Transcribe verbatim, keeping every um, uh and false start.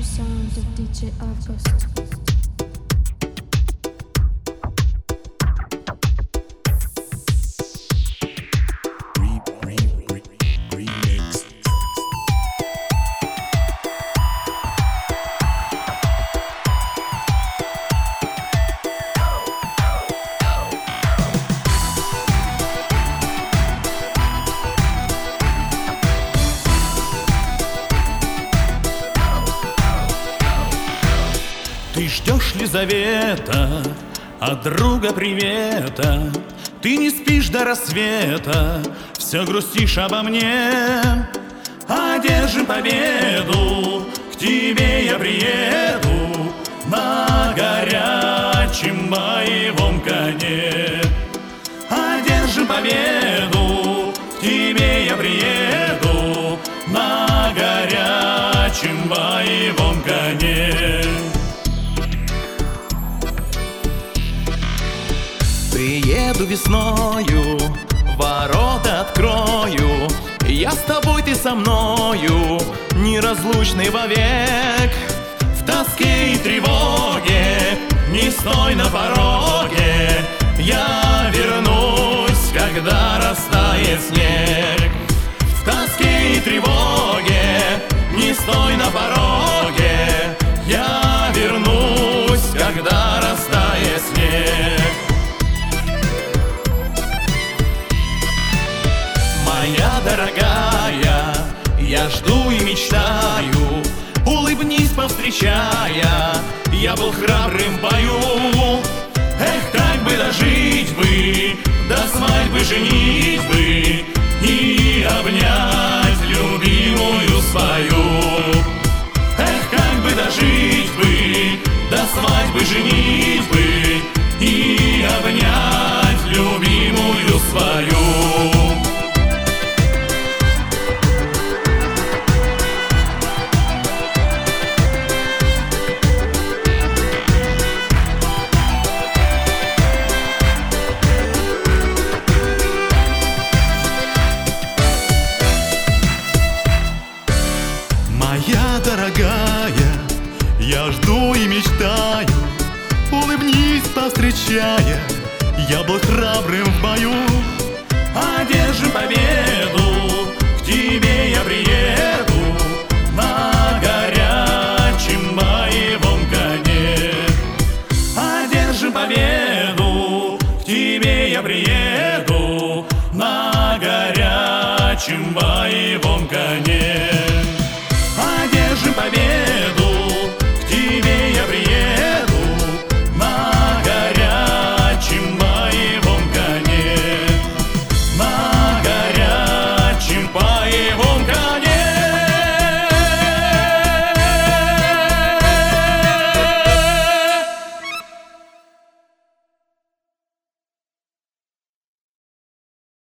the sound of ди джей August. Ты ждешь ли завета от друга привета? Ты не спишь до рассвета, все грустишь обо мне. Одержим победу, к тебе я приеду на горячем боевом коне. Одержим победу, к тебе я приеду на горячем боевом коне. Приеду весною, ворота открою, я с тобой, ты со мною, неразлучный вовек. В тоске и тревоге не стой на пороге, я вернусь, когда растает снег. В тоске и тревоге не стой на пороге, я вернусь, когда растает снег. Моя дорогая, я жду и мечтаю, улыбнись, повстречая, я был храбрым в бою. Эх, как бы дожить бы, до свадьбы женить бы и обнять любимую свою. Эх, как бы дожить бы, до свадьбы женить бы и обнять любимую свою. Моя дорогая, я жду и мечтаю, улыбнись, повстречая, я был храбрым в бою. Одержим победу, к тебе я приеду на горячем боевом коне. Одержим победу, к тебе я приеду на горячем боевом коне.